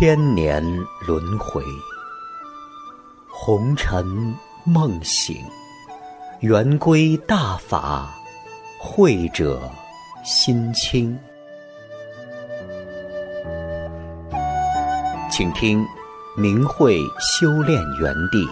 千年轮回，红尘梦醒，圆归大法，慧者心清。请听明慧修炼园地。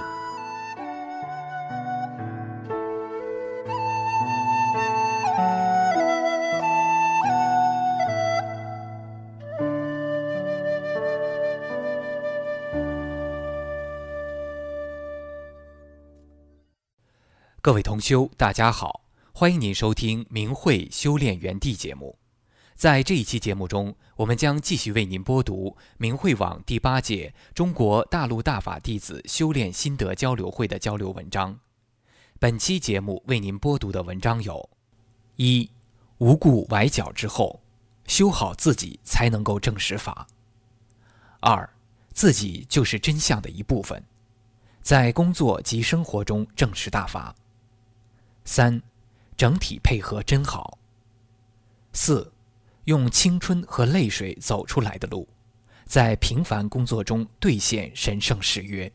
各位同修，大家好，欢迎您收听明慧修炼园地节目。在这一期节目中，我们将继续为您播读明慧网第8届中国大陆大法弟子修炼心得交流会的交流文章。本期节目为您播读的文章有：一、无故崴脚之后，修好自己才能够证实法；二、自己就是真相的一部分，在工作及生活中证实大法；三、整体配合真好；四、用青春和泪水走出来的路，在平凡工作中兑现神圣誓约。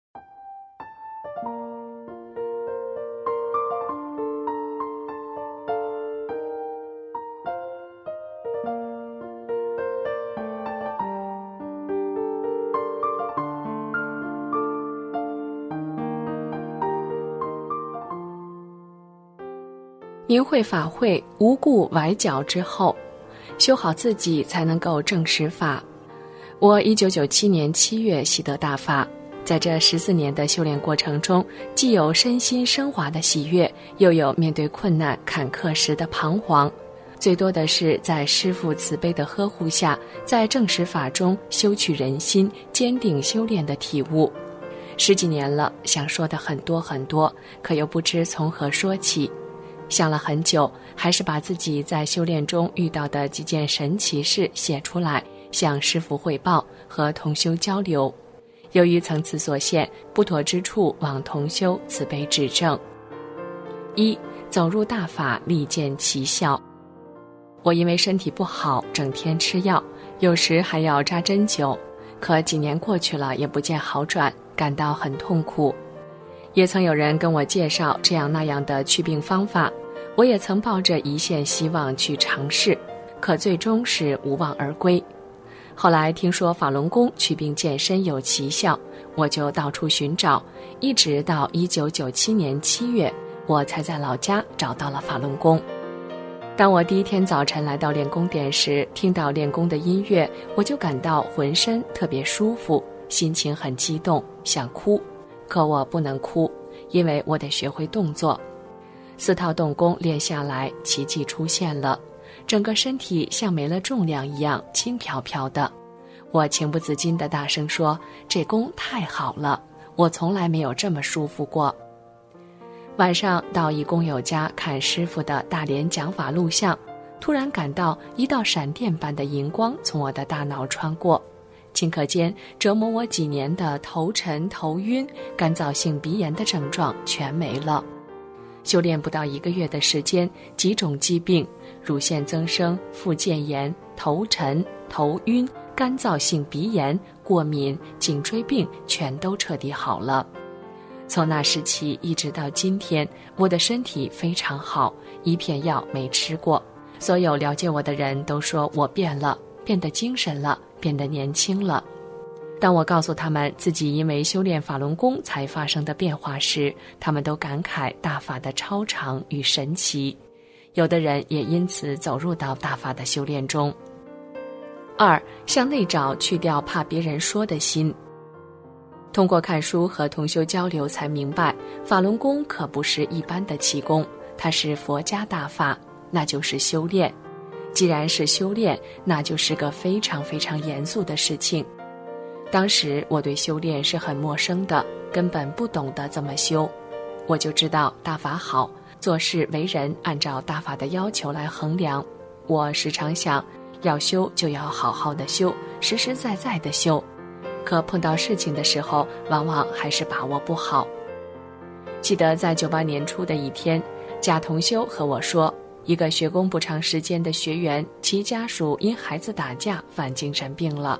明慧法会无故崴脚之后，修好自己才能够证实法。我1997年7月习得大法，在这14年的修炼过程中，既有身心升华的喜悦，又有面对困难坎坷时的彷徨，最多的是在师父慈悲的呵护下，在证实法中修取人心，坚定修炼的体悟。10几年了，想说的很多很多，可又不知从何说起。想了很久，还是把自己在修炼中遇到的几件神奇事写出来，向师父汇报和同修交流。由于层次所限，不妥之处望同修慈悲指正。一、走入大法，立见奇效。我因为身体不好，整天吃药，有时还要扎针灸，可几年过去了也不见好转，感到很痛苦。也曾有人跟我介绍这样那样的祛病方法，我也曾抱着一线希望去尝试，可最终是无望而归。后来听说法轮功祛病健身有奇效，我就到处寻找，一直到1997年7月，我才在老家找到了法轮功。当我第一天早晨来到练功点时，听到练功的音乐，我就感到浑身特别舒服，心情很激动，想哭。可我不能哭，因为我得学会动作。4套动功练下来，奇迹出现了，整个身体像没了重量一样轻飘飘的。我情不自禁地大声说，这功太好了，我从来没有这么舒服过。晚上到一工友家看师父的大连讲法录像，突然感到一道闪电般的银光从我的大脑穿过，顷刻间折磨我几年的头沉、头晕、干燥性鼻炎的症状全没了。修炼不到1个月的时间，几种疾病，乳腺增生、附件炎、头沉、头晕、干燥性鼻炎、过敏、颈椎病全都彻底好了。从那时起一直到今天，我的身体非常好，一片药没吃过。所有了解我的人都说我变了，变得精神了，变得年轻了。当我告诉他们自己因为修炼法轮功才发生的变化时，他们都感慨大法的超常与神奇，有的人也因此走入到大法的修炼中。二、向内找，去掉怕别人说的心。通过看书和同修交流才明白，法轮功可不是一般的气功，它是佛家大法，那就是修炼。既然是修炼，那就是个非常非常严肃的事情。当时我对修炼是很陌生的，根本不懂得怎么修。我就知道大法好，做事为人按照大法的要求来衡量。我时常想，要修就要好好的修，实实在在的修。可碰到事情的时候，往往还是把握不好。记得在98年初的一天，贾同修和我说，一个学功不长时间的学员，其家属因孩子打架犯精神病了，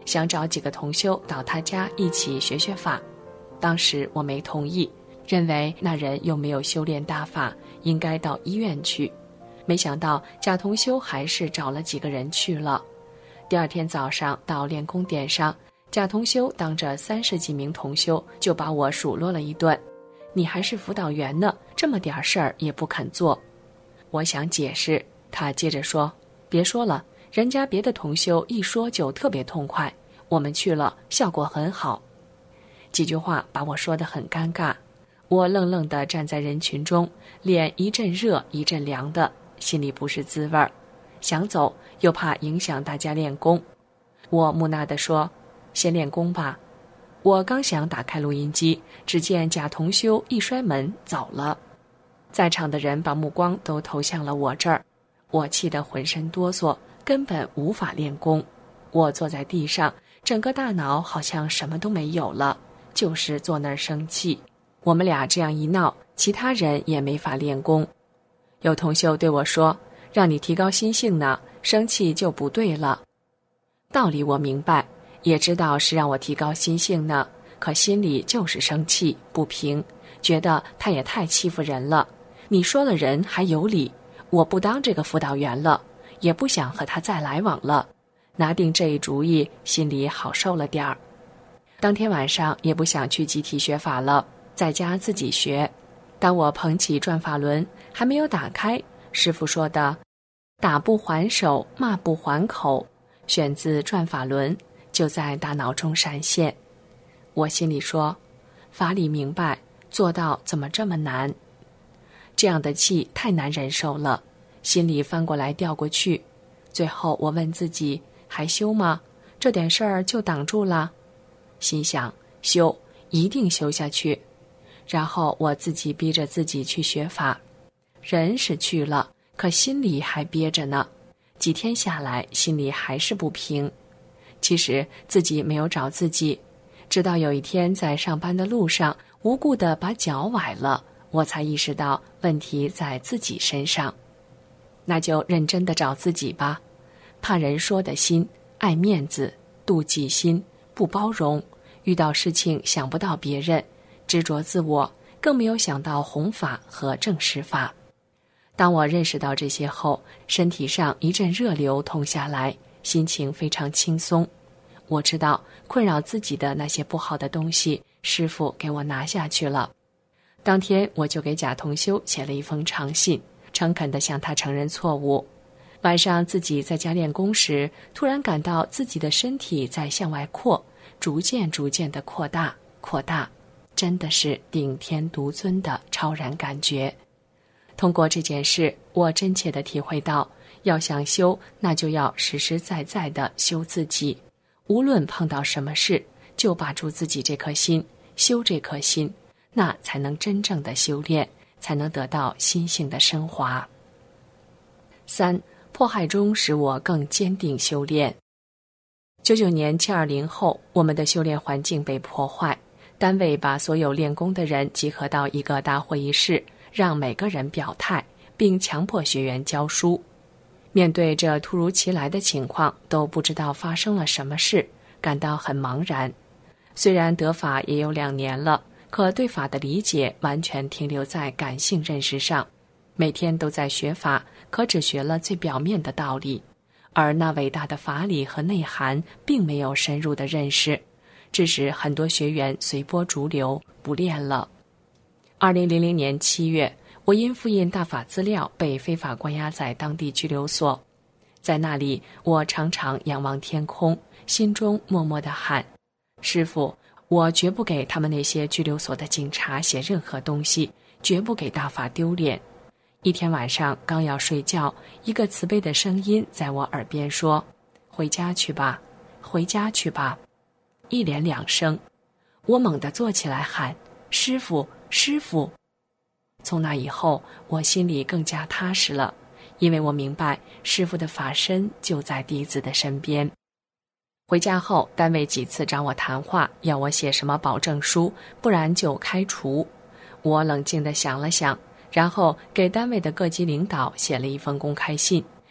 想找几个同修到他家一起学学法。当时我没同意，认为那人又没有修炼大法，应该到医院去。没想到贾同修还是找了几个人去了。第二天早上到练功点上，贾同修当着30几名同修就把我数落了一顿：“你还是辅导员呢，这么点事儿也不肯做。”我想解释，他接着说：“别说了，人家别的同修一说就特别痛快，我们去了效果很好。”几句话把我说得很尴尬，我愣愣地站在人群中，脸一阵热一阵凉的，心里不是滋味儿，想走又怕影响大家练功。我木讷地说：“先练功吧。”我刚想打开录音机，只见贾同修一摔门走了。在场的人把目光都投向了我这儿，我气得浑身哆嗦，根本无法练功。我坐在地上，整个大脑好像什么都没有了，就是坐那儿生气。我们俩这样一闹，其他人也没法练功。有同修对我说：“让你提高心性呢，生气就不对了。”道理我明白，也知道是让我提高心性呢，可心里就是生气不平，觉得他也太欺负人了。你说了人还有理，我不当这个辅导员了，也不想和他再来往了。拿定这一主意，心里好受了点儿。当天晚上也不想去集体学法了，在家自己学。当我捧起转法轮，还没有打开，师父说的“打不还手，骂不还口”选自转法轮，就在大脑中闪现。我心里说，法理明白，做到怎么这么难？这样的气太难忍受了，心里翻过来调过去。最后我问自己，还修吗？这点事儿就挡住了。心想，修，一定修下去。然后我自己逼着自己去学法，人是去了，可心里还憋着呢。几天下来，心里还是不平。其实自己没有找自己，直到有一天在上班的路上，无故地把脚崴了，我才意识到问题在自己身上。那就认真地找自己吧。怕人说的心，爱面子，妒忌心，不包容，遇到事情想不到别人，执着自我，更没有想到弘法和正实法。当我认识到这些后，身体上一阵热流通下来，心情非常轻松。我知道困扰自己的那些不好的东西，师父给我拿下去了。当天我就给贾同修写了一封长信，诚恳地向他承认错误。晚上自己在家练功时，突然感到自己的身体在向外扩，逐渐地扩大，真的是顶天独尊的超然感觉。通过这件事，我真切地体会到，要想修，那就要实实在在地修自己。无论碰到什么事，就把住自己这颗心，修这颗心，那才能真正的修炼，才能得到心性的升华。3. 迫害中使我更坚定修炼。99年720后，我们的修炼环境被破坏，单位把所有练功的人集合到一个大会议室，让每个人表态，并强迫学员教书。面对这突如其来的情况，都不知道发生了什么事，感到很茫然。虽然得法也有2年了，可对法的理解完全停留在感性认识上。每天都在学法，可只学了最表面的道理，而那伟大的法理和内涵并没有深入的认识，致使很多学员随波逐流，不练了。2000年7月，我因复印大法资料被非法关押在当地拘留所。在那里，我常常仰望天空，心中默默地喊：师父，我绝不给他们那些拘留所的警察写任何东西，绝不给大法丢脸。一天晚上刚要睡觉，一个慈悲的声音在我耳边说：回家去吧，回家去吧。一连2声，我猛地坐起来喊：师父，师父。从那以后，我心里更加踏实了，因为我明白师父的法身就在弟子的身边。回家后，单位几次找我谈话，要我写什么保证书，不然就开除。我冷静地想了想，然后给单位的各级领导写了一封公开信，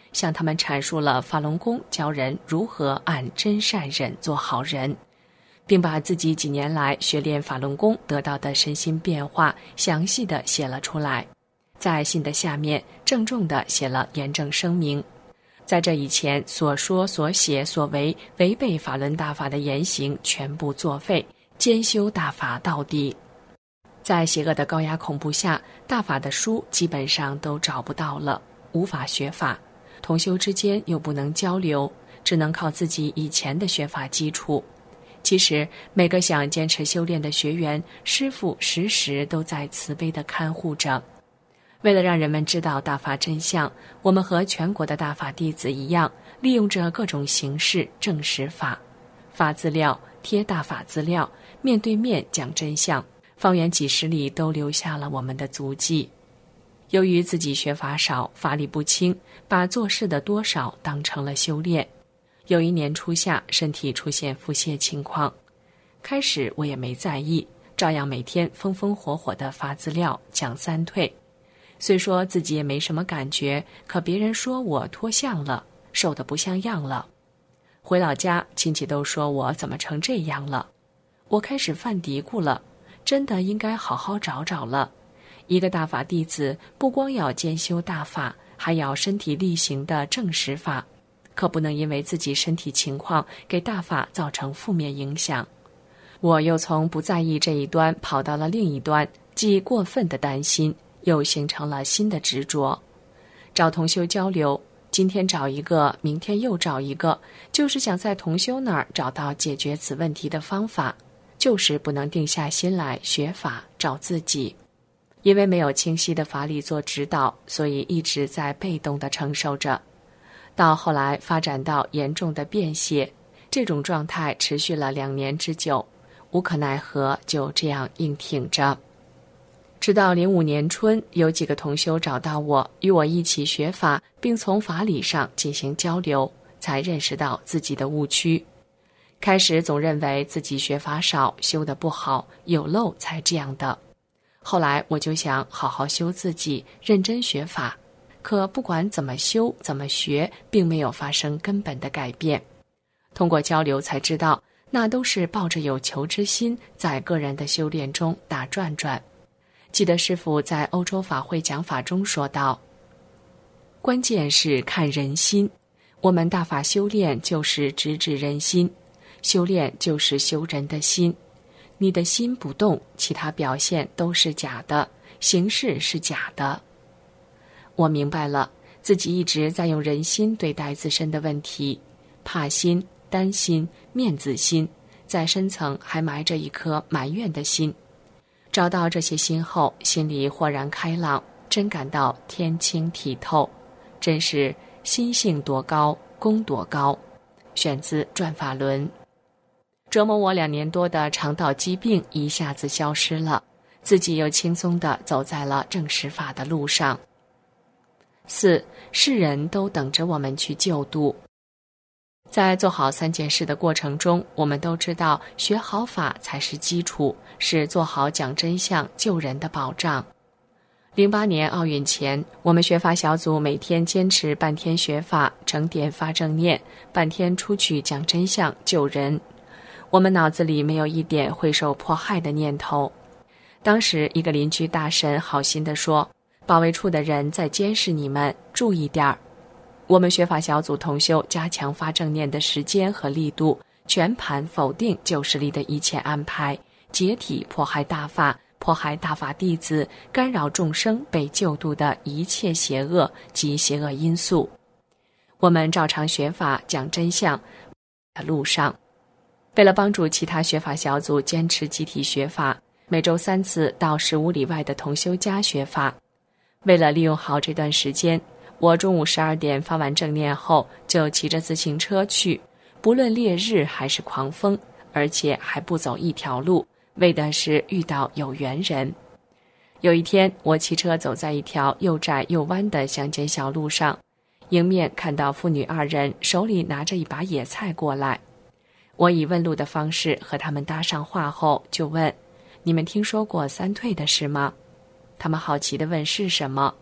向他们阐述了法轮功教人如何按真善忍做好人，并把自己几年来学练法轮功得到的身心变化详细地写了出来，在信的下面郑重地写了严正声明，在这以前所说所写所为违背法轮大法的言行全部作废，兼修大法到底。在邪恶的高压恐怖下，大法的书基本上都找不到了，无法学法，同修之间又不能交流，只能靠自己以前的学法基础。其实每个想坚持修炼的学员，师父时时都在慈悲地看护着。为了让人们知道大法真相，我们和全国的大法弟子一样，利用着各种形式证实法，发资料、贴大法资料，面对面讲真相，方圆几十里都留下了我们的足迹。由于自己学法少，法理不清，把做事的多少当成了修炼。有一年初夏，身体出现腹泻情况，开始我也没在意，照样每天风风火火地发资料讲三退。虽说自己也没什么感觉，可别人说我脱相了，瘦得不像样了。回老家，亲戚都说我怎么成这样了。我开始犯嘀咕了，真的应该好好找找了。一个大法弟子，不光要兼修大法，还要身体力行的证实法，可不能因为自己身体情况给大法造成负面影响。我又从不在意这一端跑到了另一端，既过分的担心，又形成了新的执着。找同修交流，今天找一个，明天又找一个，就是想在同修那儿找到解决此问题的方法，就是不能定下心来学法找自己。因为没有清晰的法理做指导，所以一直在被动地承受着。到后来发展到严重的便血，这种状态持续了2年之久，无可奈何，就这样硬挺着。直到05年春，有几个同修找到我，与我一起学法，并从法理上进行交流，才认识到自己的误区。开始总认为自己学法少，修得不好，有漏才这样的。后来我就想好好修自己，认真学法，可不管怎么修怎么学，并没有发生根本的改变。通过交流才知道，那都是抱着有求之心，在个人的修炼中打转转。记得师父在欧洲法会讲法中说道，关键是看人心，我们大法修炼就是直指人心，修炼就是修人的心。你的心不动，其他表现都是假的，形式是假的。我明白了，自己一直在用人心对待自身的问题，怕心、担心、面子心，在深层还埋着一颗埋怨的心。找到这些心后，心里豁然开朗，真感到天清体透，真是心性多高，功多高。选自《转法轮》。折磨我2年多的肠道疾病一下子消失了，自己又轻松地走在了正实法的路上。4. 世人都等着我们去救度。在做好3件事的过程中，我们都知道学好法才是基础，是做好讲真相救人的保障。08年奥运前，我们学法小组每天坚持半天学法，整点发正念，半天出去讲真相救人。我们脑子里没有一点会受迫害的念头。当时一个邻居大婶好心地说，保卫处的人在监视你们，注意点儿。我们学法小组同修加强发正念的时间和力度，全盘否定旧势力的一切安排，解体迫害大法，迫害大法弟子，干扰众生被救度的一切邪恶及邪恶因素。我们照常学法讲真相的路上，为了帮助其他学法小组坚持集体学法，每周3次到15里外的同修家学法。为了利用好这段时间，我中午12点发完正念后，就骑着自行车去，不论烈日还是狂风，而且还不走一条路，为的是遇到有缘人。有一天，我骑车走在一条又窄又弯的乡间小路上，迎面看到父女2人手里拿着一把野菜过来。我以问路的方式和他们搭上话后，就问，你们听说过3退的事吗？他们好奇地问是什么。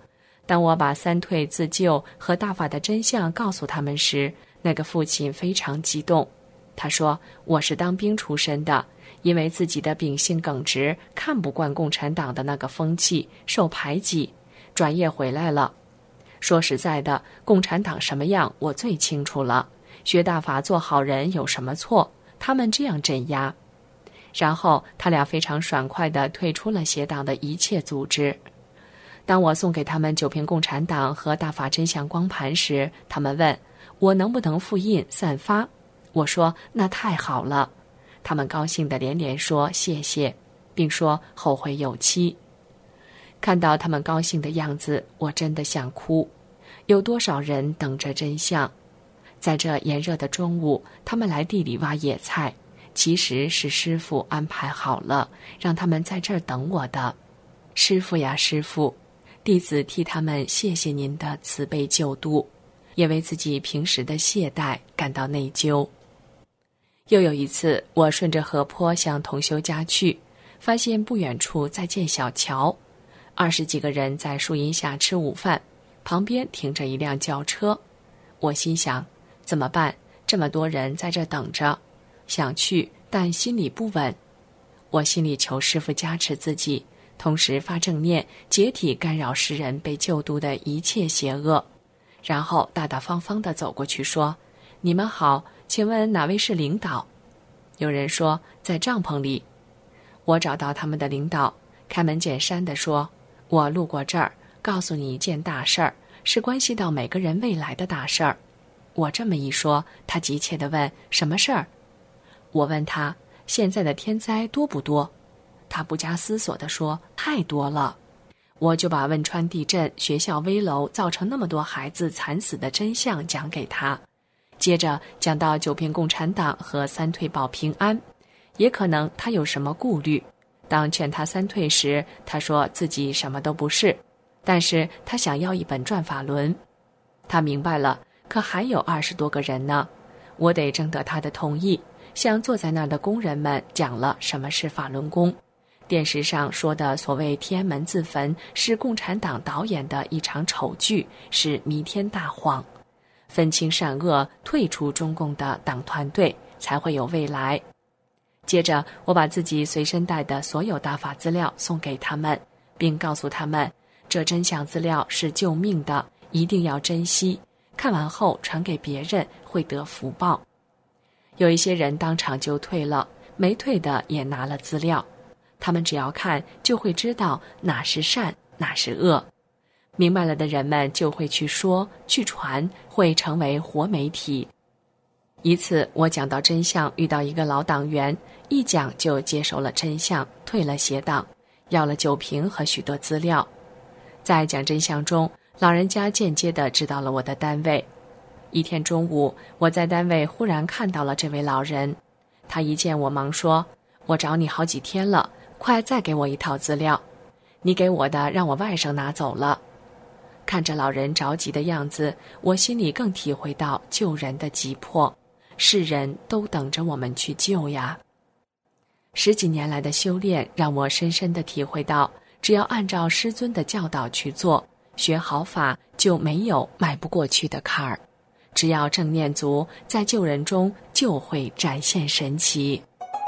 当我把三退自救和大法的真相告诉他们时，那个父亲非常激动。他说，我是当兵出身的，因为自己的秉性耿直，看不惯共产党的那个风气，受排挤，转业回来了。说实在的，共产党什么样我最清楚了，学大法做好人有什么错？他们这样镇压。然后他俩非常爽快地退出了协党的一切组织。当我送给他们九片共产党和大法真相光盘时，他们问我能不能复印散发。我说那太好了。他们高兴地连连说谢谢，并说后会有期。看到他们高兴的样子，我真的想哭。有多少人等着真相？在这炎热的中午，他们来地里挖野菜，其实是师父安排好了，让他们在这儿等我的。师父呀师父，弟子替他们谢谢您的慈悲救度，也为自己平时的懈怠感到内疚。又有一次，我顺着河坡向同修家去，发现不远处在建小桥，20几个人在树荫下吃午饭，旁边停着一辆轿车。我心想，怎么办？这么多人在这等着，想去，但心里不稳。我心里求师父加持自己，同时发正念，解体干扰世人被救度的一切邪恶。然后大大方方地走过去说，你们好，请问哪位是领导？有人说在帐篷里。我找到他们的领导，开门见山地说，我路过这儿，告诉你一件大事儿，是关系到每个人未来的大事儿。我这么一说，他急切地问，什么事儿？我问他，现在的天灾多不多？他不加思索地说，太多了。我就把汶川地震、学校危楼造成那么多孩子惨死的真相讲给他，接着讲到9片共产党和3退保平安，也可能他有什么顾虑。当劝他3退时，他说自己什么都不是，但是他想要一本转法轮。他明白了，可还有20多个人呢，我得征得他的同意，向坐在那儿的工人们讲了什么是法轮功。电视上说的所谓天安门自焚是共产党导演的一场丑剧，是弥天大谎。分清善恶，退出中共的党团队，才会有未来。接着我把自己随身带的所有大法资料送给他们，并告诉他们，这真相资料是救命的，一定要珍惜，看完后传给别人会得福报。有一些人当场就退了，没退的也拿了资料，他们只要看就会知道哪是善，哪是恶。明白了的人们就会去说，去传，会成为活媒体。一次我讲到真相，遇到一个老党员，一讲就接受了真相，退了协党，要了酒瓶和许多资料。在讲真相中，老人家间接地知道了我的单位。一天中午，我在单位忽然看到了这位老人，他一见我忙说，我找你好几天了，快再给我一套资料，你给我的让我外甥拿走了。看着老人着急的样子，我心里更体会到救人的急迫，世人都等着我们去救呀。10几年来的修炼让我深深地体会到，只要按照师尊的教导去做，学好法就没有迈不过去的坎儿。只要正念足，在救人中就会展现神奇。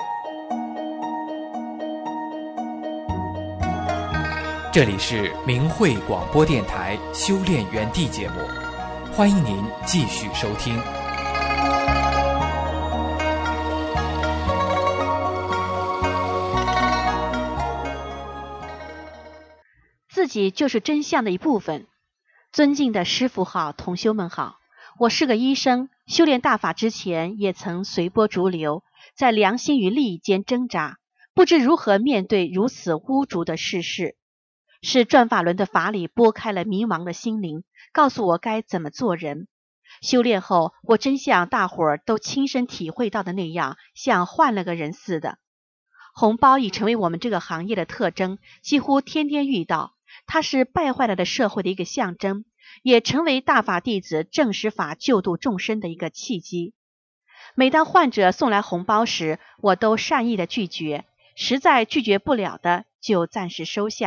这里是明慧广播电台修炼园地节目，欢迎您继续收听。 自己就是真相的一部分。尊敬的师父好，同修们好，我是个医生，修炼大法之前也曾随波逐流，在良心与利益间挣扎，不知如何面对如此污浊的世事。是转法轮的法理拨开了迷茫的心灵，告诉我该怎么做人。修炼后，我真像大伙儿都亲身体会到的那样，像换了个人似的。红包已成为我们这个行业的特征，几乎天天遇到。它是败坏了的社会的一个象征，也成为大法弟子正实法救度众生的一个契机。每当患者送来红包时，我都善意的拒绝，实在拒绝不了的就暂时收下，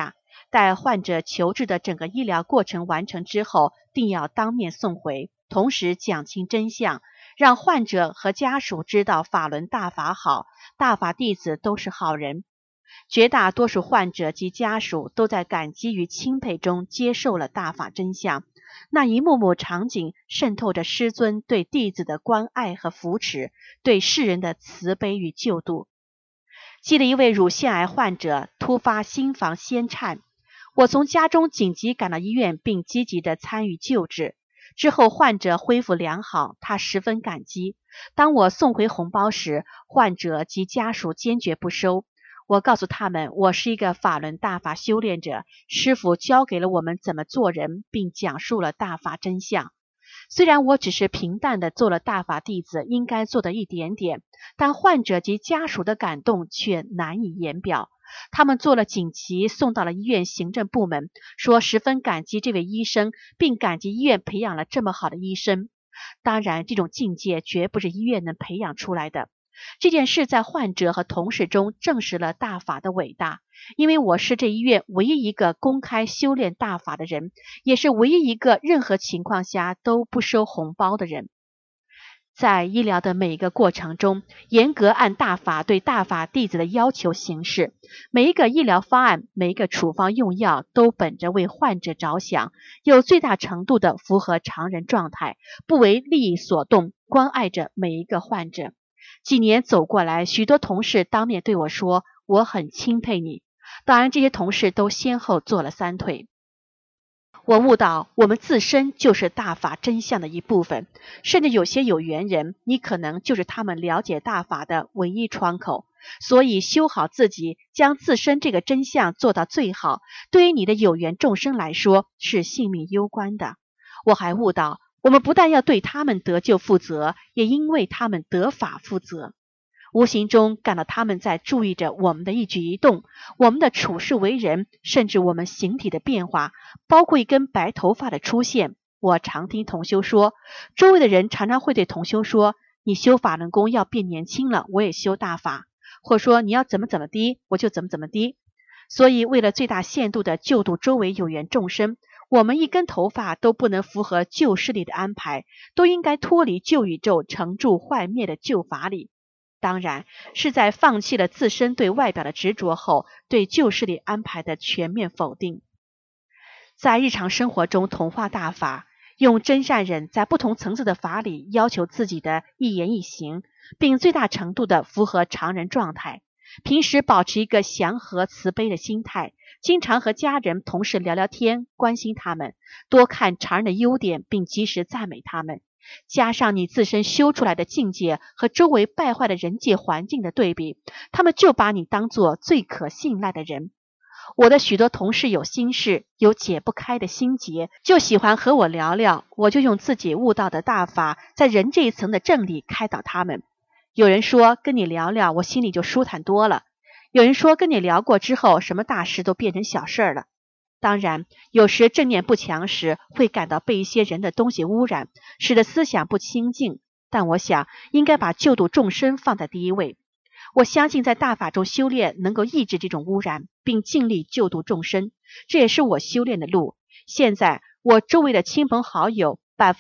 待患者求治的整个医疗过程完成之后，定要当面送回，同时讲清真相，让患者和家属知道法轮大法好，大法弟子都是好人。绝大多数患者及家属都在感激与钦佩中接受了大法真相，那一幕幕场景渗透着师尊对弟子的关爱和扶持，对世人的慈悲与救度。记得一位乳腺癌患者突发心房痉颤，我从家中紧急赶到医院，并积极地参与救治。之后患者恢复良好，他十分感激。当我送回红包时，患者及家属坚决不收。我告诉他们，我是一个法轮大法修炼者，师父教给了我们怎么做人，并讲述了大法真相。虽然我只是平淡地做了大法弟子应该做的一点点，但患者及家属的感动却难以言表。他们做了紧急送到了医院行政部门，说十分感激这位医生，并感激医院培养了这么好的医生。当然，这种境界绝不是医院能培养出来的。这件事在患者和同事中证实了大法的伟大，因为我是这医院唯一一个公开修炼大法的人，也是唯一一个任何情况下都不收红包的人。在医疗的每一个过程中，严格按大法对大法弟子的要求行事，每一个医疗方案，每一个处方用药都本着为患者着想，有最大程度的符合常人状态，不为利益所动，关爱着每一个患者。几年走过来，许多同事当面对我说，我很钦佩你。当然，这些同事都先后做了3退。我悟到，我们自身就是大法真相的一部分，甚至有些有缘人，你可能就是他们了解大法的唯一窗口。所以修好自己，将自身这个真相做到最好，对于你的有缘众生来说是性命攸关的。我还悟到，我们不但要对他们得救负责，也因为他们得法负责。无形中感到他们在注意着我们的一举一动，我们的处事为人，甚至我们形体的变化，包括一根白头发的出现。我常听同修说，周围的人常常会对同修说，你修法轮功要变年轻了，我也修大法，或说你要怎么地，我就怎么地。所以为了最大限度的救度周围有缘众生，我们一根头发都不能符合旧势力的安排，都应该脱离旧宇宙成住坏灭的旧法理。当然是在放弃了自身对外表的执着后，对旧势力安排的全面否定。在日常生活中同化大法，用真善忍在不同层次的法理要求自己的一言一行，并最大程度的符合常人状态。平时保持一个祥和慈悲的心态，经常和家人同事聊聊天，关心他们，多看常人的优点，并及时赞美他们。加上你自身修出来的境界和周围败坏的人界环境的对比，他们就把你当作最可信赖的人。我的许多同事有心事，有解不开的心结，就喜欢和我聊聊，我就用自己悟到的大法，在人这一层的正理开导他们。有人说跟你聊聊，我心里就舒坦多了；有人说跟你聊过之后，什么大事都变成小事了。当然，有时正念不强时，会感到被一些人的东西污染，使得思想不清净。但我想，应该把救度众生放在第一位。我相信在大法中修炼能够抑制这种污染，并尽力救度众生，这也是我修炼的路。现在我周围的亲朋好友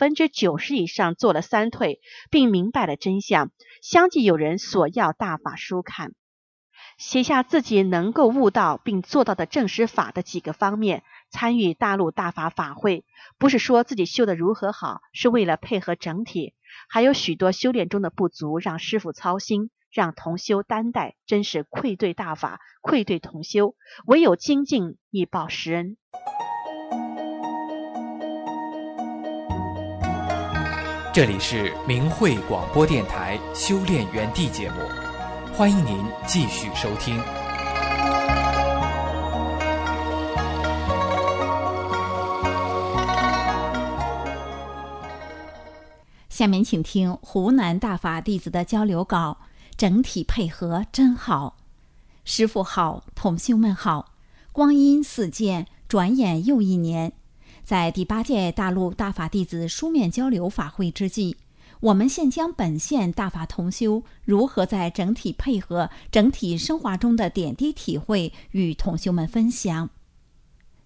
90%以上做了3退，并明白了真相，相继有人索要大法书看。写下自己能够悟到并做到的正实法的几个方面，参与大陆大法法会，不是说自己修得如何好，是为了配合整体。还有许多修炼中的不足，让师父操心，让同修担待，真是愧对大法，愧对同修，唯有精进以报师恩。 这里是明慧广播电台修炼园地节目，欢迎您继续收听。 下面请听湖南大法弟子的交流稿，整体配合真好。师父好，同修们好，光阴似箭，转眼又1年。在第8届大陆大法弟子书面交流法会之际，我们现将本县大法同修如何在整体配合、整体升华中的点滴体会与同修们分享。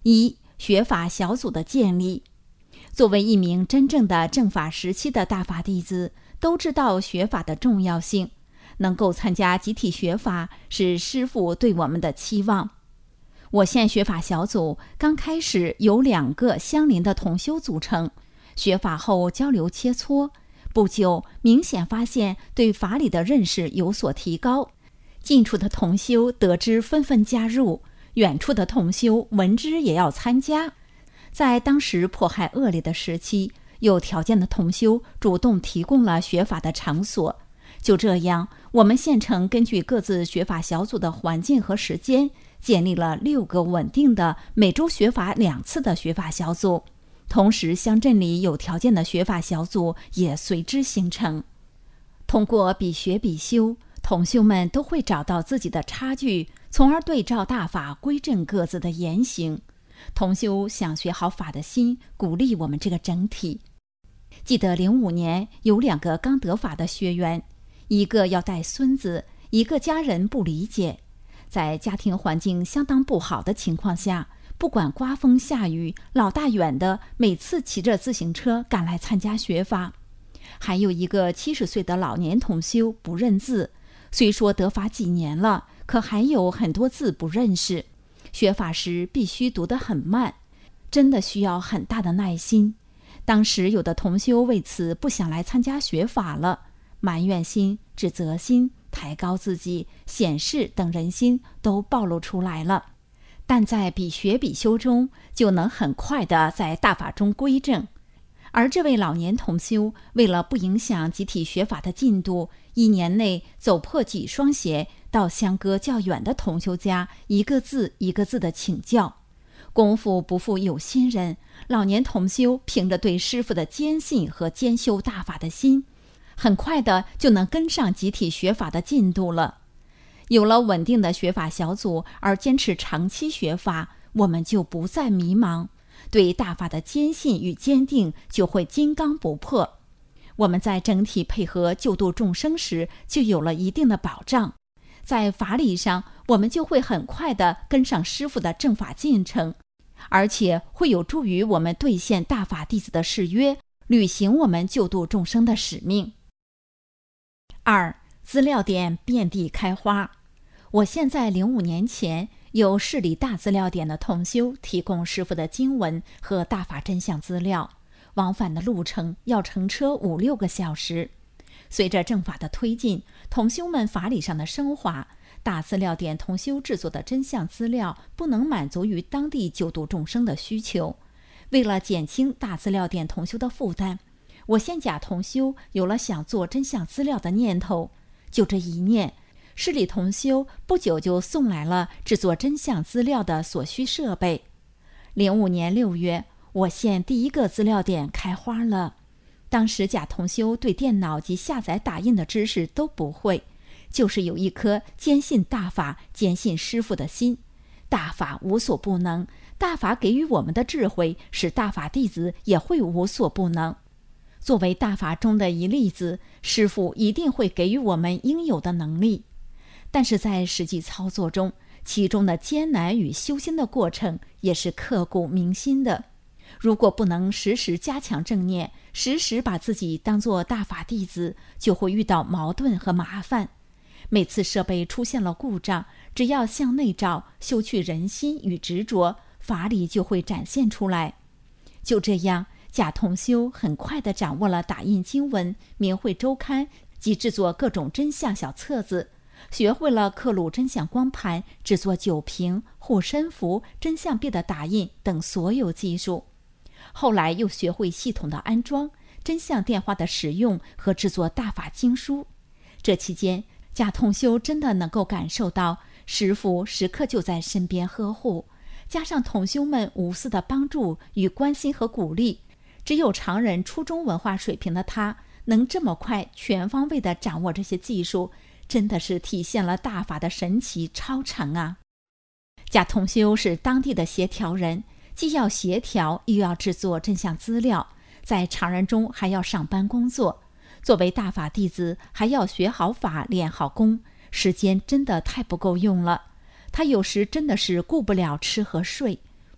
一、学法小组的建立。作为一名真正的正法时期的大法弟子，都知道学法的重要性，能够参加集体学法是师父对我们的期望。我县学法小组刚开始由2个相邻的同修组成，学法后交流切磋，不久明显发现对法理的认识有所提高，近处的同修得知纷纷加入，远处的同修闻之也要参加。在当时迫害恶劣的时期，有条件的同修主动提供了学法的场所。就这样，我们县城根据各自学法小组的环境和时间，建立了6个稳定的每周学法2次的学法小组，同时乡镇里有条件的学法小组也随之形成。通过比学比修，同修们都会找到自己的差距，从而对照大法归正各自的言行。同修想学好法的心鼓励我们这个整体。记得05年有2个刚得法的学员，一个要带孙子，一个家人不理解，在家庭环境相当不好的情况下，不管刮风下雨，老大远的每次骑着自行车赶来参加学法。还有一个70岁的老年同修不认字，虽说得法几年了，可还有很多字不认识，学法时必须读得很慢，真的需要很大的耐心。当时有的同修为此不想来参加学法了，埋怨心、指责心、抬高自己、显示等人心都暴露出来了。但在比学比修中，就能很快地在大法中归正。而这位老年同修为了不影响集体学法的进度，1年内走破几双鞋，到相隔较远的同修家一个字一个字的请教。功夫不负有心人，老年同修凭着对师父的坚信和兼修大法的心，很快的就能跟上集体学法的进度了。有了稳定的学法小组，而坚持长期学法，我们就不再迷茫，对大法的坚信与坚定就会金刚不破。我们在整体配合救度众生时，就有了一定的保障。在法理上，我们就会很快地跟上师父的正法进程，而且会有助于我们兑现大法弟子的誓约，履行我们救度众生的使命。2、资料点遍地开花。我现在05年前有市里大资料点的同修提供师父的经文和大法真相资料，往返的路程要乘车5-6个小时。随着正法的推进，同修们法理上的升华，大资料点同修制作的真相资料不能满足于当地救度众生的需求。为了减轻大资料点同修的负担，我县甲同修有了想做真相资料的念头。就这一念，市里同修不久就送来了制作真相资料的所需设备。05年6月，我县第1个资料点开花了。当时甲同修对电脑及下载打印的知识都不会，就是有一颗坚信大法、坚信师父的心。大法无所不能，大法给予我们的智慧，使大法弟子也会无所不能。作为大法中的一粒子，师父一定会给予我们应有的能力。但是在实际操作中，其中的艰难与修心的过程也是刻骨铭心的。如果不能时时加强正念，时时把自己当作大法弟子，就会遇到矛盾和麻烦。每次设备出现了故障，只要向内照，修去人心与执着，法理就会展现出来。就这样，甲同修很快地掌握了打印经文、明慧周刊及制作各种真相小册子，学会了刻录真相光盘、制作酒瓶、护身符、真相币的打印等所有技术。后来又学会系统的安装、真相电话的使用和制作大法经书。这期间，甲同修真的能够感受到师父时刻就在身边呵护，加上同修们无私的帮助与关心和鼓励，只有常人初中文化水平的他，能这么快全方位地掌握这些技术，真的是体现了大法的神奇超常啊！甲同修是当地的协调人，既要协调，又要制作真相资料，在常人中还要上班工作。作为大法弟子，还要学好法、练好功，时间真的太不够用了。他有时真的是顾不了吃和睡。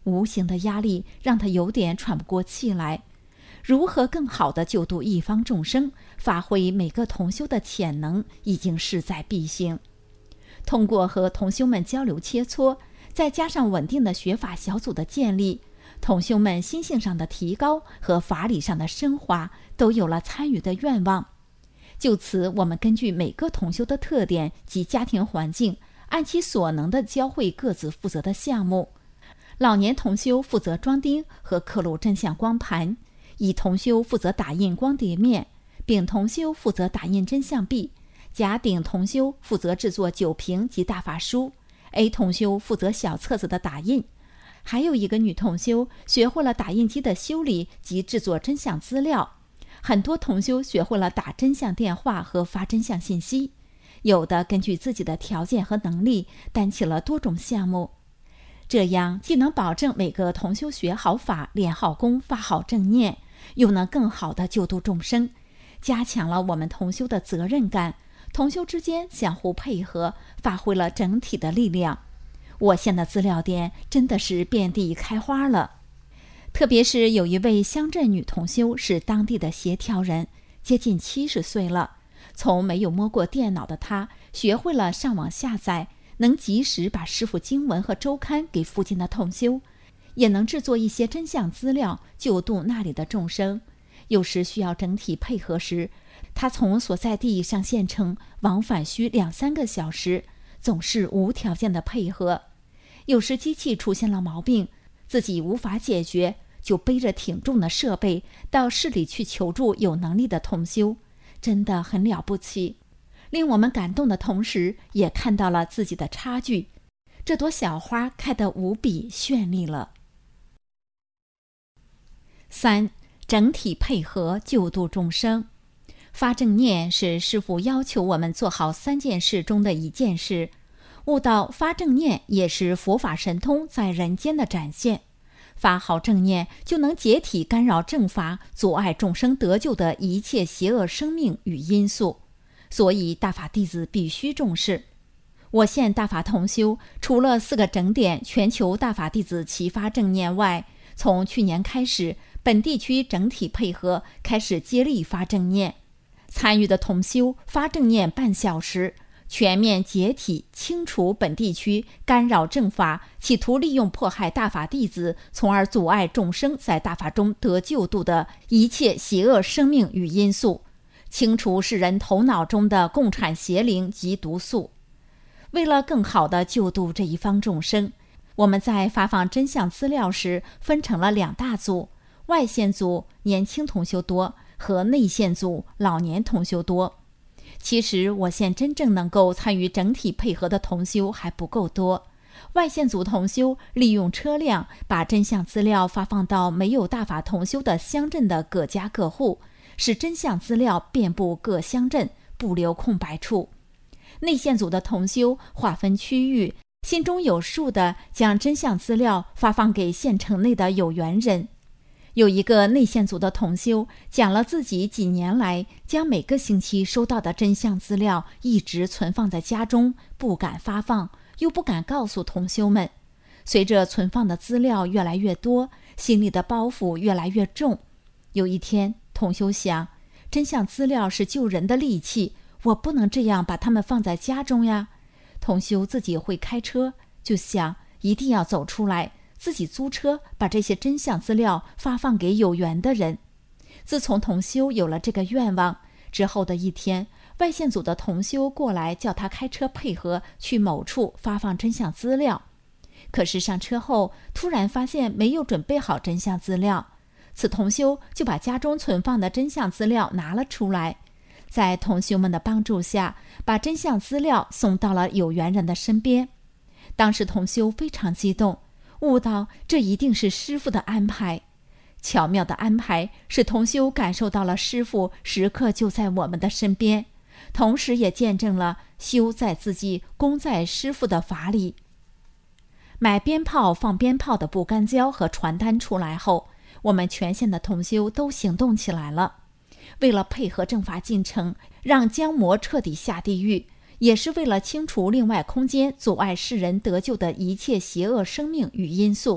无形的压力让他有点喘不过气来。如何更好地救度一方众生，发挥每个同修的潜能，已经势在必行。通过和同修们交流切磋，再加上稳定的学法小组的建立，同修们心性上的提高和法理上的升华都有了参与的愿望。就此，我们根据每个同修的特点及家庭环境，按其所能地教会各自负责的项目。老年同修负责装钉和刻录真相光盘，乙同修负责打印光碟面，丙同修负责打印真相币，甲丙同修负责制作酒瓶及大法书， A 同修负责小册子的打印。还有一个女同修学会了打印机的修理及制作真相资料，很多同修学会了打真相电话和发真相信息，有的根据自己的条件和能力担起了多种项目。这样既能保证每个同修学好法、练好功、发好正念，又能更好地救度众生，加强了我们同修的责任感，同修之间相互配合，发挥了整体的力量。我县的资料店真的是遍地开花了。特别是有一位乡镇女同修是当地的协调人，接近70岁了，从没有摸过电脑的她，学会了上网下载，能及时把师父经文和周刊给附近的同修，也能制作一些真相资料，救度那里的众生。有时需要整体配合时，她从所在地上县城往返需2-3个小时，总是无条件的配合。有时机器出现了毛病，自己无法解决，就背着挺重的设备到市里去求助有能力的同修，真的很了不起。令我们感动的同时，也看到了自己的差距。这朵小花开得无比绚丽了。3. 整体配合救度众生。发正念是师父要求我们做好3件事中的1件事，悟到发正念也是佛法神通在人间的展现。发好正念就能解体干扰正法、阻碍众生得救的一切邪恶生命与因素，所以大法弟子必须重视。我县大法同修除了4个整点全球大法弟子齐发正念外，从去年开始，本地区整体配合开始接力发正念。参与的同修发正念半小时，全面解体清除本地区干扰正法，企图利用迫害大法弟子，从而阻碍众生在大法中得救度的一切邪恶生命与因素，清除世人头脑中的共产邪灵及毒素。为了更好地救度这一方众生，我们在发放真相资料时分成了2大组，外县组年轻同修多和内县组老年同修多。其实我县真正能够参与整体配合的同修还不够多。外县组同修利用车辆把真相资料发放到没有大法同修的乡镇的各家各户，使真相资料遍布各乡镇，不留空白处。内县组的同修划分区域，心中有数地将真相资料发放给县城内的有缘人。有一个内县组的同修讲了自己几年来将每个星期收到的真相资料一直存放在家中，不敢发放，又不敢告诉同修们。随着存放的资料越来越多，心里的包袱越来越重。有一天，同修想，真相资料是救人的利器，我不能这样把它们放在家中呀。同修自己会开车，就想一定要走出来，自己租车把这些真相资料发放给有缘的人。自从同修有了这个愿望之后的一天，外县组的同修过来叫他开车配合去某处发放真相资料。可是上车后突然发现没有准备好真相资料，此同修就把家中存放的真相资料拿了出来，在同修们的帮助下，把真相资料送到了有缘人的身边。当时同修非常激动，悟到这一定是师父的安排。巧妙的安排使同修感受到了师父时刻就在我们的身边，同时也见证了修在自己，功在师父的法理。买鞭炮放鞭炮的布干胶和传单出来后，我们全县的同修都行动起来了。为了配合正法进程，让僵魔彻底下地狱，也是为了清除另外空间阻碍世人得救的一切邪恶生命与因素，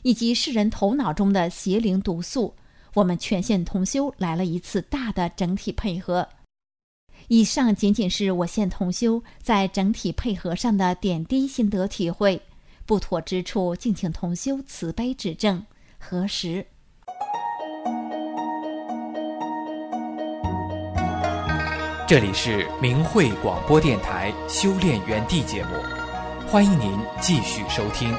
以及世人头脑中的邪灵毒素，我们全县同修来了一次大的整体配合。以上仅仅是我县同修在整体配合上的点滴心得体会，不妥之处敬请同修慈悲指正，核实。 这里是明慧广播电台修炼园地节目，欢迎您继续收听。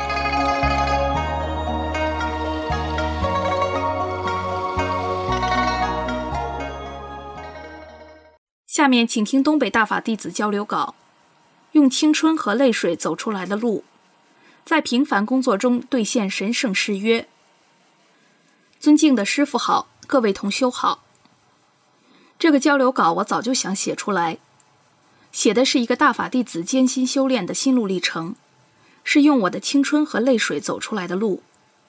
下面请听东北大法弟子交流稿，用青春和泪水走出来的路，在平凡工作中兑现神圣誓约。尊敬的师父好，各位同修好。这个交流稿我早就想写出来，写的是一个大法弟子艰辛修炼的心路历程，是用我的青春和泪水走出来的路。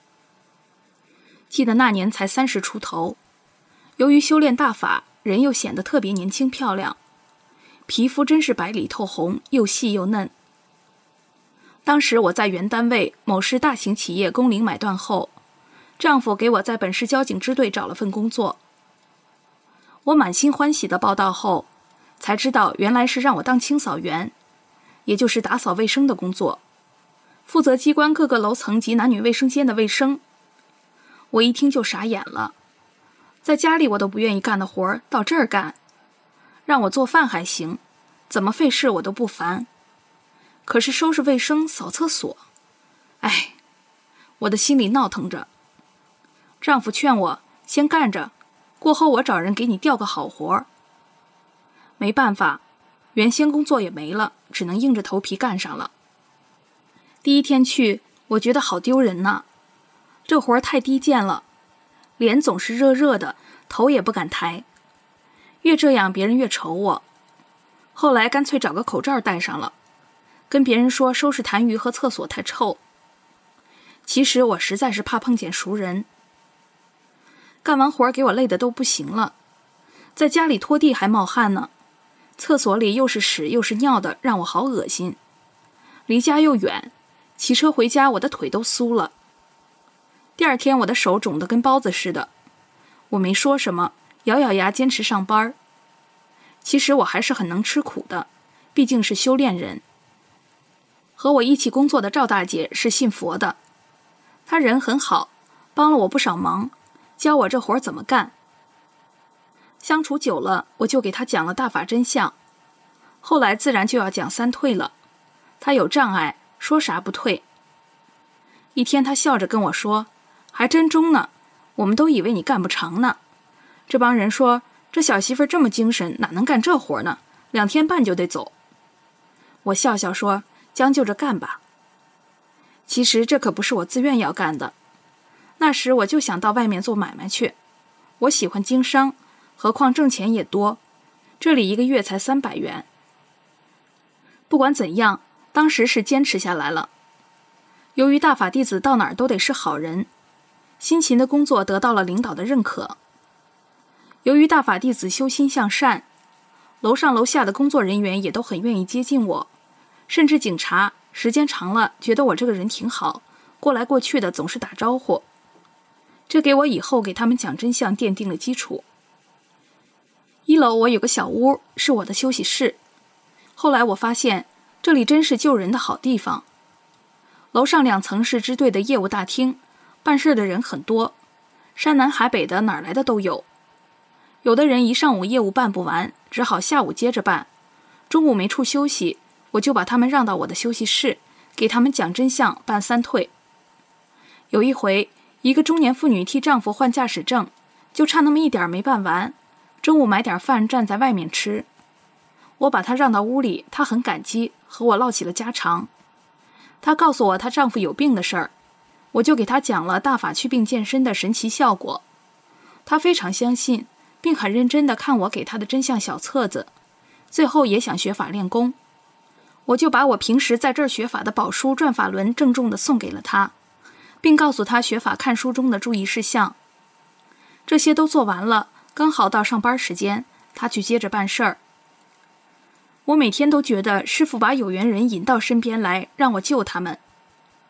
记得那年才30出头，由于修炼大法，人又显得特别年轻漂亮，皮肤真是白里透红，又细又嫩。当时我在原单位某市大型企业工龄买断后，丈夫给我在本市交警支队找了份工作。我满心欢喜地报到后，才知道原来是让我当清扫员，也就是打扫卫生的工作，负责机关各个楼层及男女卫生间的卫生。我一听就傻眼了，在家里我都不愿意干的活到这儿干，让我做饭还行，怎么费事我都不烦，可是收拾卫生扫厕所，哎，我的心里闹腾着。丈夫劝我先干着，过后我找人给你调个好活。没办法，原先工作也没了，只能硬着头皮干上了。第一天去，我觉得好丢人呐，这活太低贱了，脸总是热热的，头也不敢抬，越这样别人越瞅我。后来干脆找个口罩戴上了，跟别人说收拾痰盂和厕所太臭。其实我实在是怕碰见熟人。干完活给我累得都不行了，在家里拖地还冒汗呢，厕所里又是屎又是尿的，让我好恶心。离家又远，骑车回家我的腿都酥了。第二天我的手肿得跟包子似的，我没说什么，咬咬牙坚持上班。其实我还是很能吃苦的，毕竟是修炼人。和我一起工作的赵大姐是信佛的，她人很好，帮了我不少忙，教我这活怎么干。相处久了，我就给她讲了大法真相，后来自然就要讲三退了。她有障碍，说啥不退。一天她笑着跟我说，还真中呢，我们都以为你干不长呢。这帮人说这小媳妇这么精神，哪能干这活呢？2天半就得走。我笑笑说，将就着干吧。其实这可不是我自愿要干的，那时我就想到外面做买卖去，我喜欢经商，何况挣钱也多，这里1个月才300元。不管怎样，当时是坚持下来了。由于大法弟子到哪儿都得是好人，辛勤的工作得到了领导的认可。由于大法弟子修心向善，楼上楼下的工作人员也都很愿意接近我，甚至警察时间长了觉得我这个人挺好，过来过去的总是打招呼。这给我以后给他们讲真相奠定了基础。1楼我有个小屋，是我的休息室。后来我发现这里真是救人的好地方。楼上2层是支队的业务大厅，办事的人很多，山南海北的哪儿来的都有。有的人一上午业务办不完，只好下午接着办，中午没处休息，我就把他们让到我的休息室，给他们讲真相，办3退。有一回，一个中年妇女替丈夫换驾驶证，就差那么一点没办完，中午买点饭站在外面吃。我把她让到屋里，她很感激，和我唠起了家常。她告诉我她丈夫有病的事儿，我就给她讲了大法祛病健身的神奇效果。她非常相信，并很认真地看我给她的真相小册子，最后也想学法练功。我就把我平时在这儿学法的宝书转法轮郑重地送给了她，并告诉她学法看书中的注意事项。这些都做完了，刚好到上班时间，她去接着办事儿。我每天都觉得师父把有缘人引到身边来，让我救他们。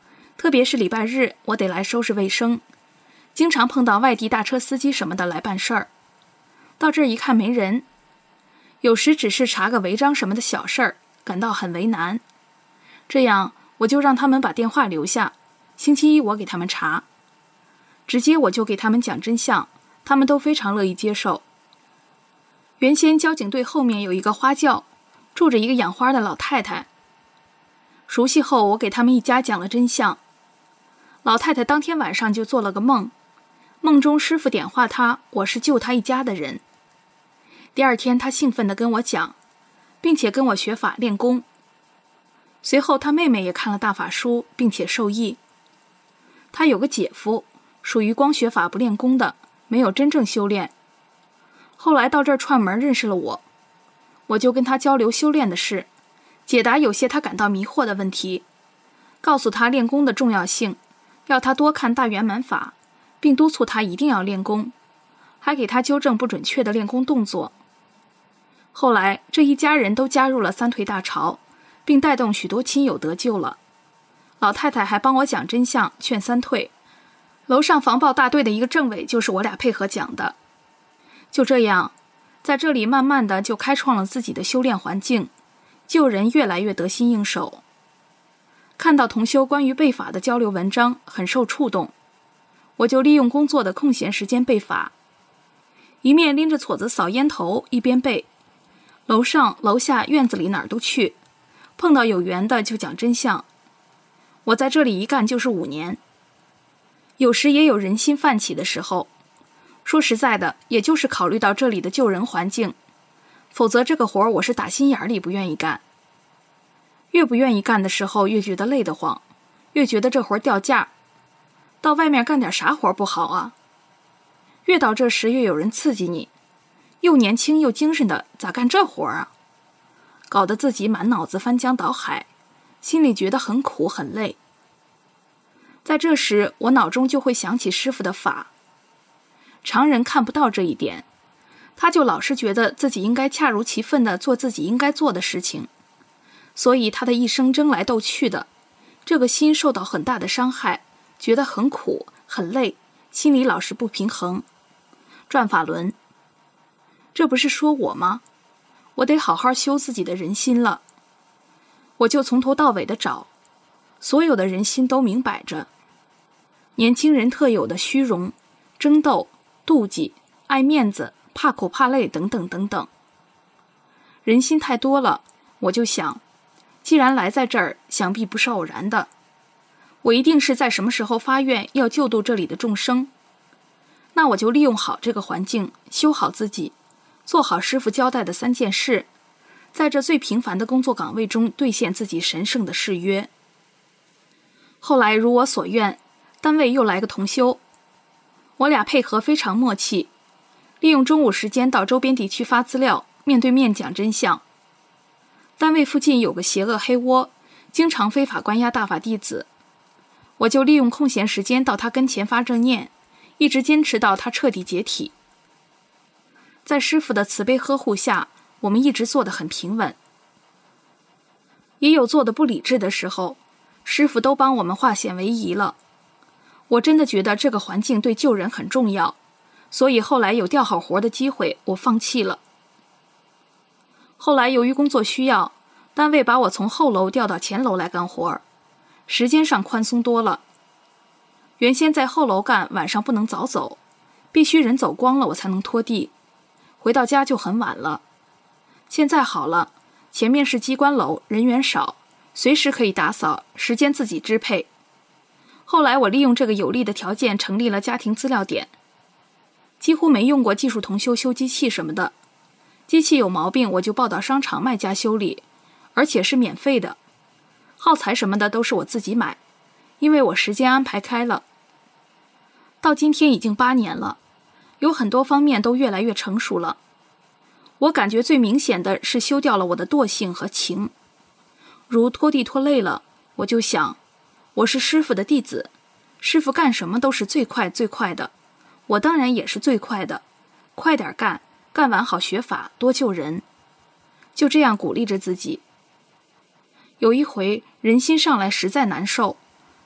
特别是礼拜日，我得来收拾卫生，经常碰到外地大车司机什么的来办事儿。到这儿一看没人，有时只是查个违章什么的小事儿，感到很为难。这样我就让他们把电话留下，星期一我给他们查，直接我就给他们讲真相，他们都非常乐意接受。原先交警队后面有一个花轿，住着一个养花的老太太。熟悉后，我给他们一家讲了真相。老太太当天晚上就做了个梦，梦中师傅点化她，我是救她一家的人。第二天，她兴奋地跟我讲，并且跟我学法练功。随后，她妹妹也看了大法书，并且受益。她有个姐夫，属于光学法不练功的，没有真正修炼。后来到这儿串门认识了我，我就跟他交流修炼的事，解答有些他感到迷惑的问题，告诉他练功的重要性，要他多看大圆满法，并督促他一定要练功，还给他纠正不准确的练功动作。后来这一家人都加入了三退大潮，并带动许多亲友得救了。老太太还帮我讲真相，劝三退。楼上防暴大队的一个政委就是我俩配合讲的。就这样，在这里慢慢的就开创了自己的修炼环境，救人越来越得心应手。看到同修关于背法的交流文章，很受触动，我就利用工作的空闲时间背法，一面拎着笸子扫烟头，一边背。楼上楼下院子里哪儿都去，碰到有缘的就讲真相。我在这里一干就是5年，有时也有人心泛起的时候。说实在的，也就是考虑到这里的救人环境，否则这个活我是打心眼里不愿意干。越不愿意干的时候，越觉得累得慌，越觉得这活掉价。到外面干点啥活不好啊？越到这时越有人刺激你，又年轻又精神的，咋干这活啊？搞得自己满脑子翻江倒海，心里觉得很苦很累。在这时，我脑中就会想起师父的法。常人看不到这一点，他就老是觉得自己应该恰如其分地做自己应该做的事情，所以他的一生争来斗去的，这个心受到很大的伤害，觉得很苦很累，心里老是不平衡。转法轮，这不是说我吗？我得好好修自己的人心了。我就从头到尾的找，所有的人心都明摆着，年轻人特有的虚荣、争斗、妒忌、爱面子、怕苦怕累等等等等，人心太多了。我就想，既然来在这儿，想必不是偶然的，我一定是在什么时候发愿要救度这里的众生。那我就利用好这个环境，修好自己，做好师父交代的3件事，在这最平凡的工作岗位中兑现自己神圣的誓约。后来如我所愿，单位又来个同修，我俩配合非常默契，利用中午时间到周边地区发资料，面对面讲真相。单位附近有个邪恶黑窝，经常非法关押大法弟子，我就利用空闲时间到他跟前发正念，一直坚持到他彻底解体。在师父的慈悲呵护下，我们一直做得很平稳，也有做得不理智的时候，师父都帮我们化险为夷了。我真的觉得这个环境对救人很重要，所以后来有调好活的机会，我放弃了。后来由于工作需要，单位把我从后楼调到前楼来干活，时间上宽松多了。原先在后楼干，晚上不能早走，必须人走光了我才能拖地，回到家就很晚了。现在好了，前面是机关楼，人员少，随时可以打扫，时间自己支配。后来我利用这个有利的条件成立了家庭资料点，几乎没用过技术同修修机器什么的，机器有毛病我就报到商场卖家修理，而且是免费的，耗材什么的都是我自己买，因为我时间安排开了。到今天已经8年了，有很多方面都越来越成熟了。我感觉最明显的是修掉了我的惰性和情，如拖地拖累了，我就想，我是师父的弟子，师父干什么都是最快最快的，我当然也是最快的，快点干，干完好学法，多救人。就这样鼓励着自己。有一回人心上来实在难受，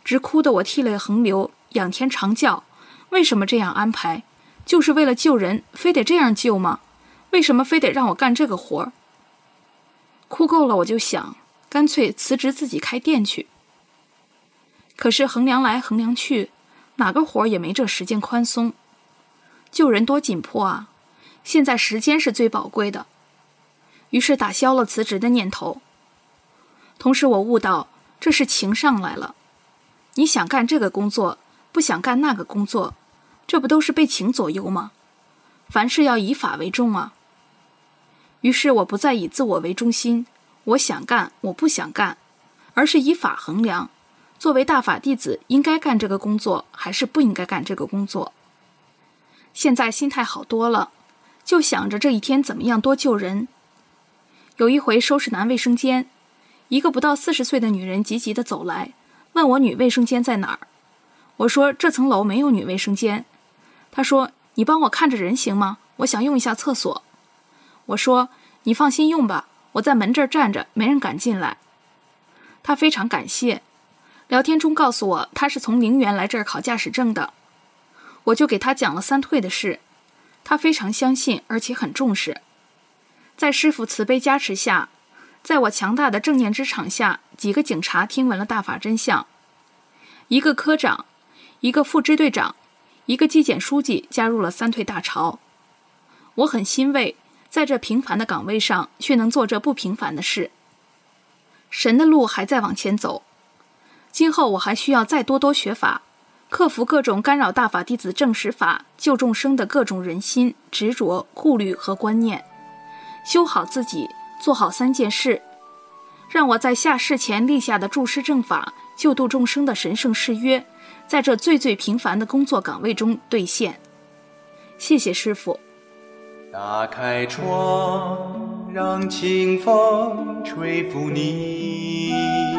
直哭得我涕泪横流，仰天长叫，为什么这样安排？就是为了救人，非得这样救吗？为什么非得让我干这个活儿？哭够了，我就想干脆辞职自己开店去。可是衡量来衡量去，哪个活儿也没这时间宽松。救人多紧迫啊，现在时间是最宝贵的。于是打消了辞职的念头。同时我悟到，这是情上来了。你想干这个工作，不想干那个工作，这不都是被情左右吗？凡事要以法为重啊。于是我不再以自我为中心，我想干，我不想干，而是以法衡量，作为大法弟子应该干这个工作，还是不应该干这个工作。现在心态好多了，就想着这一天怎么样多救人。有一回收拾男卫生间，一个不到40岁的女人急急地走来，问我女卫生间在哪儿。我说这层楼没有女卫生间。她说你帮我看着人行吗？我想用一下厕所。我说你放心用吧，我在门这儿站着，没人敢进来。她非常感谢，聊天中告诉我她是从陵园来这儿考驾驶证的。我就给她讲了3退的事，她非常相信，而且很重视。在师父慈悲加持下，在我强大的正念之场下，几个警察听闻了大法真相，一个科长，一个副支队长，一个纪检书记加入了3退大潮。我很欣慰，在这平凡的岗位上却能做这不平凡的事。神的路还在往前走，今后我还需要再多学法，克服各种干扰大法弟子正实法救众生的各种人心、执着、顾虑和观念，修好自己，做好3件事，让我在下世前立下的助师正法、救度众生的神圣誓约，在这最平凡的工作岗位中兑现。谢谢师父。 打开窗，让清风吹拂你；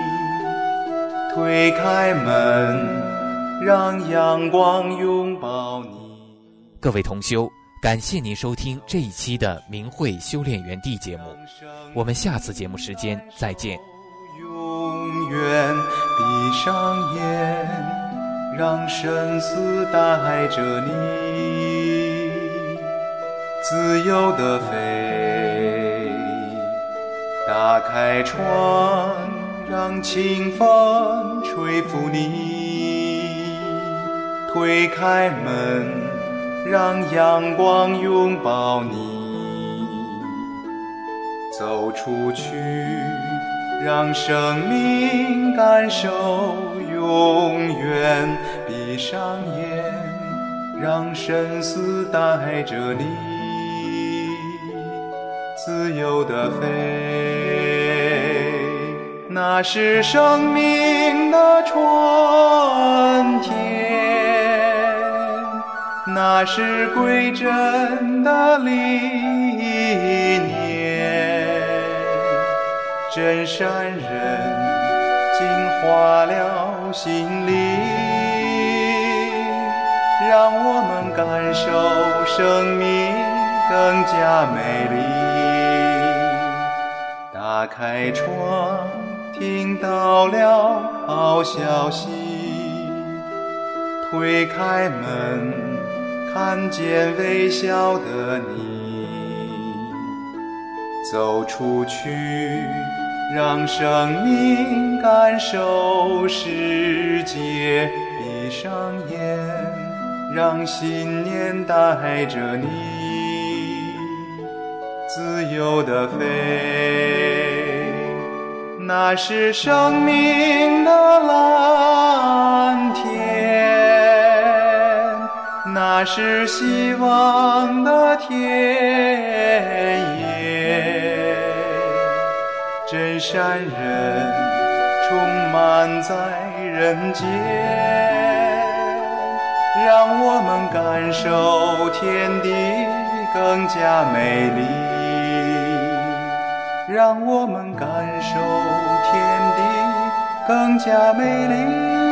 推开门，让阳光拥抱你。 各位同修，感谢您收听这一期的明慧修炼园地节目，我们下次节目时间再见。 永远闭上眼，让生死带着你自由地飞。打开窗，让清风吹拂你；推开门，让阳光拥抱你。走出去，让生命感受永远。闭上眼，让生死带着你自由地飞。那是生命的春天，那是归真的理念。真善人净化了心灵，让我们感受生命更加美丽。打开窗，听到了好消息；推开门，看见微笑的你。走出去，让生命感受世界。闭上眼，让信念带着你自由地飞。那是生命的蓝天，那是希望的田野。真善人充满在人间，让我们感受天地更加美丽，让我们感受天地更加美丽。